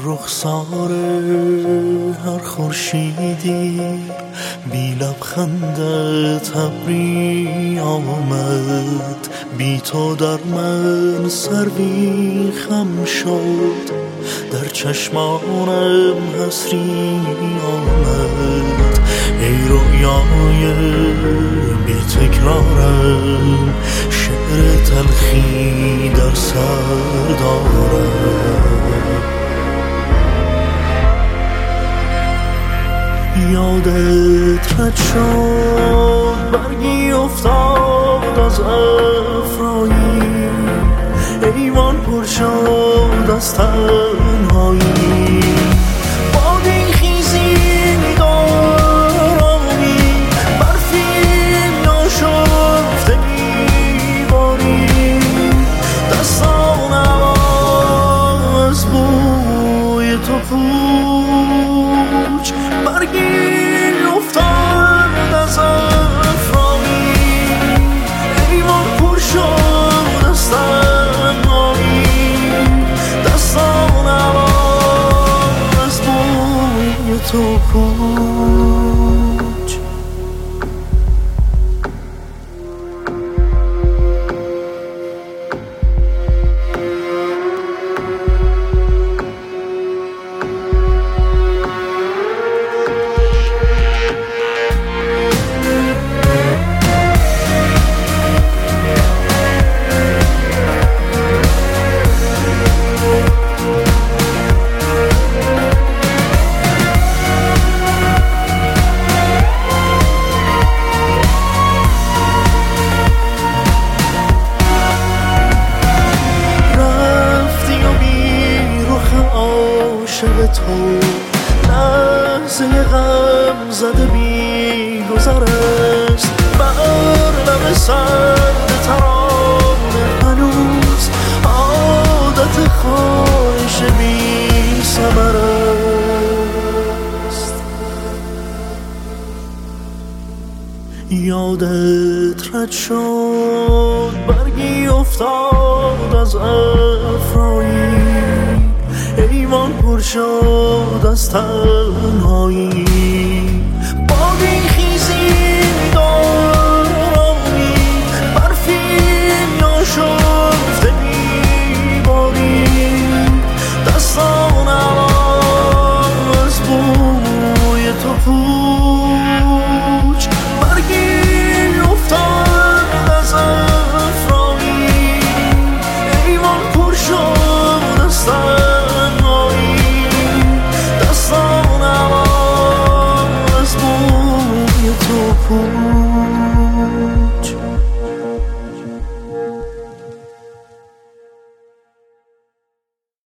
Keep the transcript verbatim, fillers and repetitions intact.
رخسار هر خورشیدی بی لبخندت ابری آمد، بی تو در من سروی خم شد، در چشمانم حسری آمد. ای رویای بی تکرارم، شعر تلخی در سر دارم. یادت رد شد برگی افتاد از افرایی، ایوان پر شد از تنهایی. بادی خیزی دارمی، برفی ناشفته میباری، دستانم از بوی تو پوچ. برگی افتاد از افرایی، ایوان پر شد از تنهایی، دستانم از بوی تو پوچ. عاشق تو لحظه غم زده بی گذر است، بر لب سرد ترانه هنوز عادت خواهش بی ثمر است. یادت رد شد برگی افتاد از افرایی، ایوان پر شد از تنهایی. بادی خیزی دارمی، برفی ناشفته میباری، دستانم از بوی تو پوچ. برگی افتاد از افرایی، ایوان پر شد از تنهایی، دستانم از بوی تو پوچ.